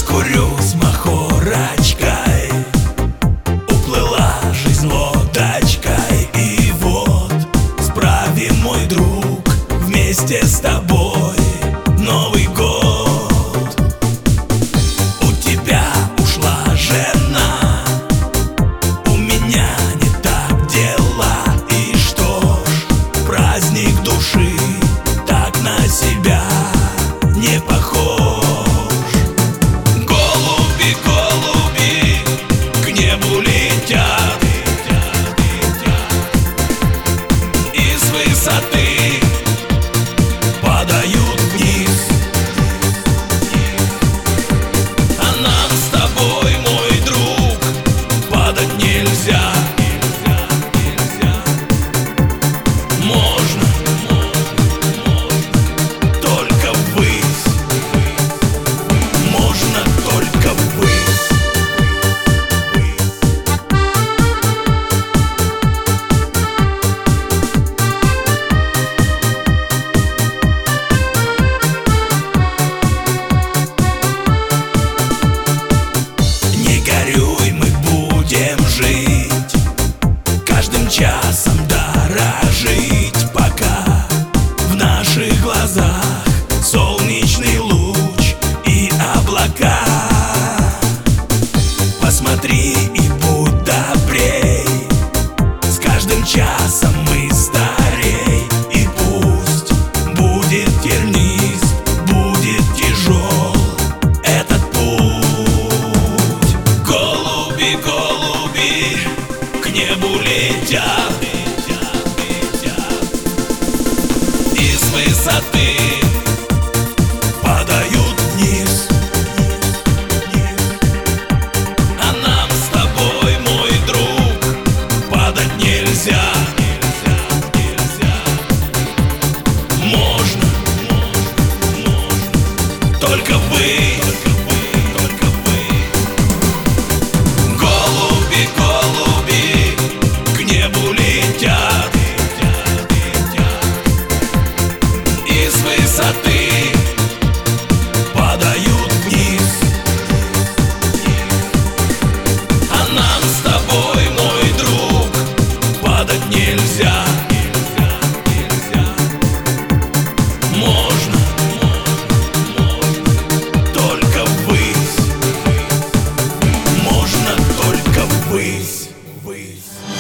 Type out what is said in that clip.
курю с махорочкой. Уплыла жизнь лодочкой. И вот справим, мой друг, вместе с тобой Новый год. У тебя ушла жена, у меня не так дела. И что ж, праздник души так на себя не похож. Голуби, голуби к небу летят, и с высоты падают вниз. А нам с тобой, мой друг, падать нельзя. Можно только ввысь, можно только ввысь. Не горюй, мы будем жить, каждым часом дорожить, пока в наших глазах солнечный луч и облака. Посмотри и будь добрей, с каждым часом мы старей. И пусть будет тернист, будет тяжел этот путь. Голуби, голуби к небу летят, и с высоты падают вниз. А нам с тобой, мой друг, падать нельзя. Можно только вы. Голуби, голуби к небу летят, и с высоты падают вниз. А нам с тобой, мой друг, падать нельзя. Можно только ввысь, можно только ввысь.